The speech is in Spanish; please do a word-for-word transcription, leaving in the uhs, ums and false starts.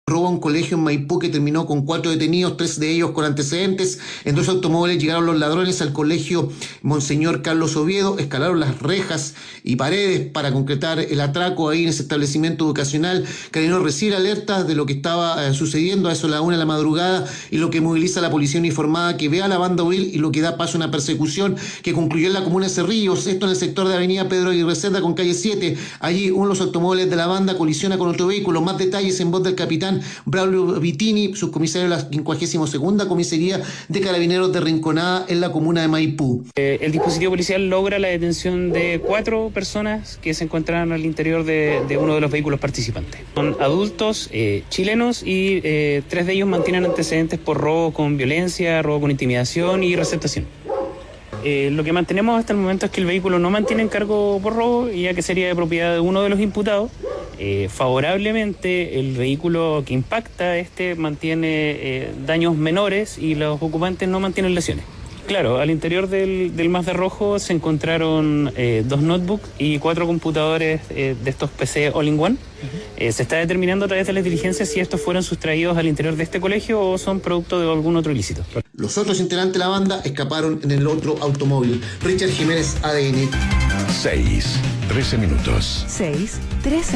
robo a un colegio en Maipú que terminó con cuatro detenidos, tres de ellos con antecedentes. En dos automóviles llegaron los ladrones al colegio Monseñor Carlos Oviedo, escalaron las rejas y paredes para concretar el atraco ahí en ese establecimiento educacional. Carabineros recibe alertas de lo que estaba eh, sucediendo a eso a la una de la madrugada y lo que moviliza a la policía uniformada que ve a la banda huir y lo que da paso a una persecución que concluyó en la comuna de Cerrillos, esto en el sector de avenida Pedro Aguirre Cerda con calle siete. Allí uno de los automóviles de la banda colisiona con otro vehículo. Más detalles en voz del capitán Braulio Vitini, subcomisario de la quincuagésima segunda Comisaría de Carabineros de Rinconada en la comuna de Maipú. Eh, el dispositivo policial logra la detención de cuatro personas que se encontraban al interior de, de uno de los vehículos participantes. Son adultos eh, chilenos y eh, tres de ellos mantienen antecedentes por robo con violencia, robo con intimidación y receptación. Eh, lo que mantenemos hasta el momento es que el vehículo no mantiene encargo por robo, ya que sería de propiedad de uno de los imputados. Eh, favorablemente, el vehículo que impacta este mantiene eh, daños menores y los ocupantes no mantienen lesiones. Claro, al interior del, del Mazda rojo se encontraron eh, dos notebooks y cuatro computadores eh, de estos P C All-in-One. Uh-huh. Eh, se está determinando a través de las diligencias si estos fueron sustraídos al interior de este colegio o son producto de algún otro ilícito. Los otros integrantes de la banda escaparon en el otro automóvil. Richard Jiménez, A D N. seis, trece minutos. seis, trece